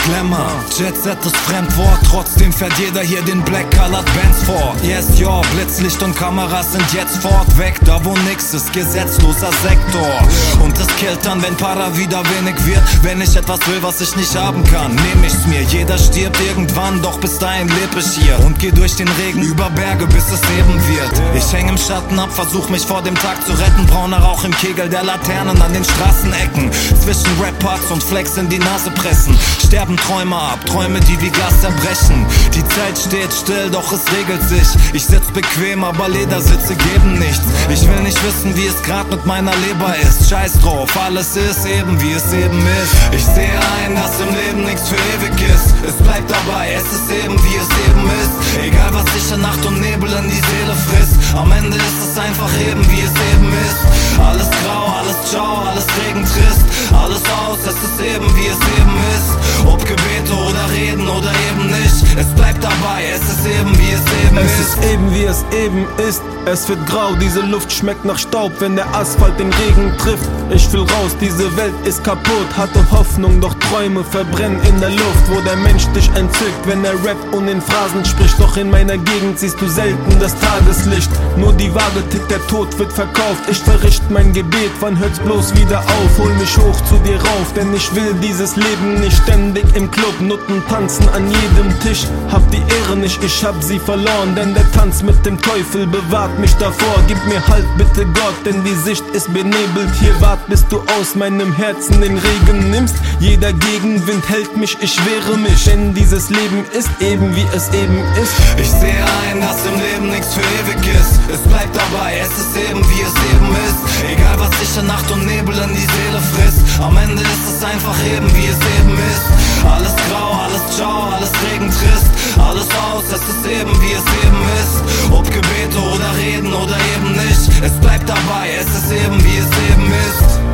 Glamour, Jet-Set ist Fremdwort, trotzdem fährt jeder hier den Black-Colored Benz vor. Yes, yo, Blitzlicht und Kameras sind jetzt fort weg, da wo nix ist, gesetzloser Sektor. Und es killt dann, wenn Para wieder wenig wird. Wenn ich etwas will, was ich nicht haben kann, nehm ich's mir. Jeder stirbt irgendwann, doch bis dahin leb ich hier und geh durch den Regen über Berge, bis es eben wird. Ich häng im Schatten ab, versuch mich vor dem Tag zu retten. Brauner Rauch im Kegel der Laternen an den Straßenecken. Zwischen Rap-Parts und Flex in die Nase pressen. Sterben Träume ab, Träume, die wie Glas zerbrechen. Die Zeit steht still, doch es regelt sich. Ich sitz bequem, aber Ledersitze geben nichts. Ich will nicht wissen, wie es grad mit meiner Leber ist. Scheiß drauf, alles ist eben, wie es eben ist. Ich sehe ein, dass im Leben nichts für ewig ist. Es bleibt dabei, es ist eben, wie es eben ist. Egal was sich in Nacht und Nebel in die Seele frisst, am Ende ist es einfach eben, wie es eben ist. Alles grau, alles ciao, alles regentrist, alles aus, es ist eben, wie es eben ist. Ob Gebete oder Reden oder eben nicht, es bleibt dabei, es ist eben, wie es eben ist. Es ist eben, wie es eben ist. Es wird grau, diese Luft schmeckt nach Staub, wenn der Asphalt den Regen trifft. Ich will raus, diese Welt ist kaputt. Hatte Hoffnung, doch Träume verbrennen in der Luft, wo der Mensch dich entzückt, wenn er rappt und in Phrasen spricht. Doch in meiner Gegend siehst du selten das Tageslicht. Nur die Waage tickt, der Tod wird verkauft. Ich verricht mein Gebet, wann hört's bloß wieder auf? Hol mich hoch zu dir rauf, denn ich will dieses Leben nicht ständig im Club. Nutten tanzen an jedem Tisch, hab die Ehre nicht, ich hab sie verloren. Denn der Tanz mit dem Teufel bewahrt mich davor. Gib mir Halt bitte Gott, denn die Sicht ist benebelt. Hier wart, bis du aus meinem Herzen den Regen nimmst. Jeder Gegenwind hält mich, ich wehre mich, denn dieses Leben ist eben, wie es eben ist. Ich sehe ein, dass im Leben nichts für ewig ist. Es bleibt dabei, es ist eben, wie es eben ist. Egal was sich in Nacht und Nebel in die Seele frisst, am Ende ist es einfach eben, wie es eben ist. Alles grau, alles ciao, alles regentrist, alles aus, es ist eben, wie es eben ist. Ob Gebete oder Reden oder eben nicht, es bleibt dabei, es ist eben, wie es eben ist.